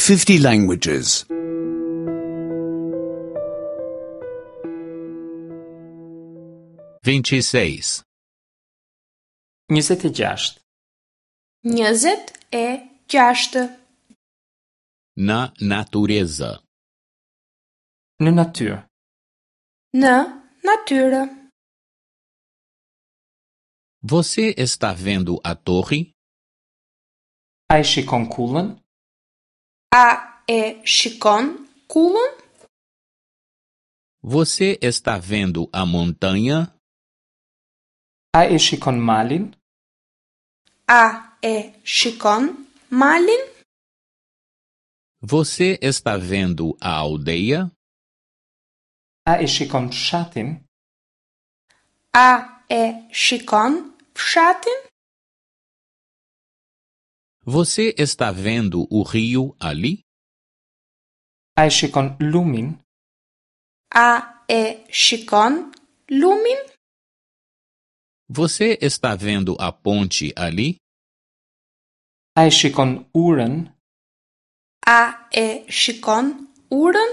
50 languages. 26. 26. 26. Na natureza. Në natyrë. Në natyrë. Você está vendo a torre? A i shikon kullën? A e shikon kullën? Você está vendo a montanha? A i shikon malin? A e shikon malin? Você está vendo a aldeia? A i shikon fshatin? A e shikon fshatin? Você está vendo o rio ali? A i shikon lumin? A e shikon lumin? Você está vendo a ponte ali? A i shikon urën? A e shikon urën?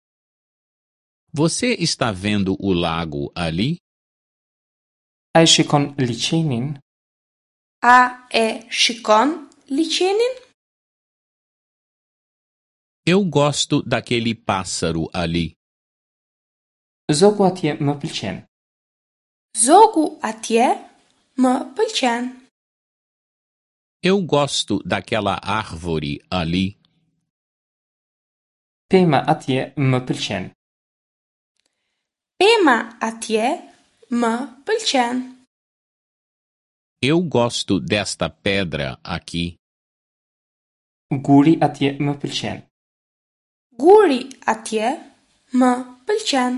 Você está vendo o lago ali? A i shikon liçenin? A e shikon liçenin? Eu gosto daquele pássaro ali. Zogu atje më pëlqen. Zogu atje më pëlqen. Eu gosto daquela árvore ali. Pema atje më pëlqen. Pema atje më pëlqen. Eu gosto desta pedra aqui. Guri atje më pëlqen. Guri atje më pëlqen.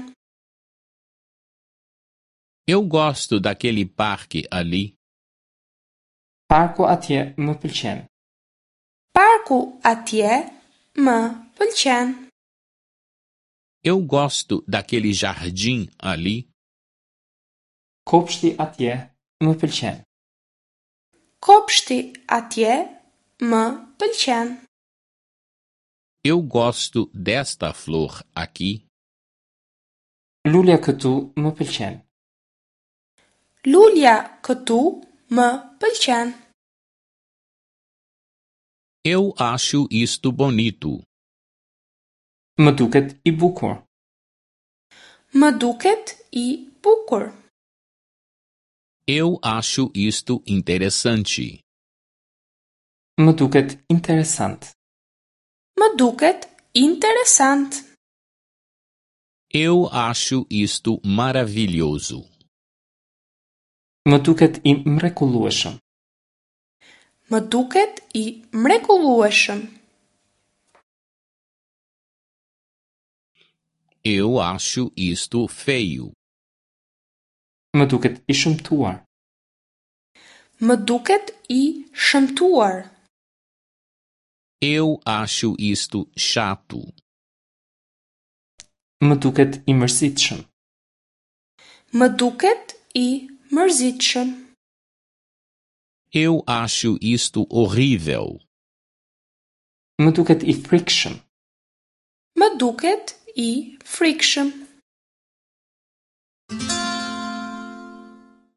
Eu gosto daquele parque ali. Parku atje më pëlqen. Parku atje më pëlqen. Eu gosto daquele jardim ali. Kopshti atje më pëlqen. Kopshti atje më pëlqen. Eu gosto desta flor aqui. Lulja këtu më pëlqen. Lulja këtu më pëlqen. Eu acho isto bonito. Më duket i bukur. Më duket i bukur. Eu acho isto interessante. Më duket interesant. Më duket interesant. Eu acho isto maravilhoso. Më duket i mrekullueshëm. Më duket i mrekullueshëm. Eu acho isto feio. Më duket i shëmtuar. Më duket i shëmtuar. Eu acho isto chato. Më duket i mërzitshëm. Më duket i mërzitshëm. Eu acho isto horrível. Më duket i frikshëm. Më duket i frikshëm.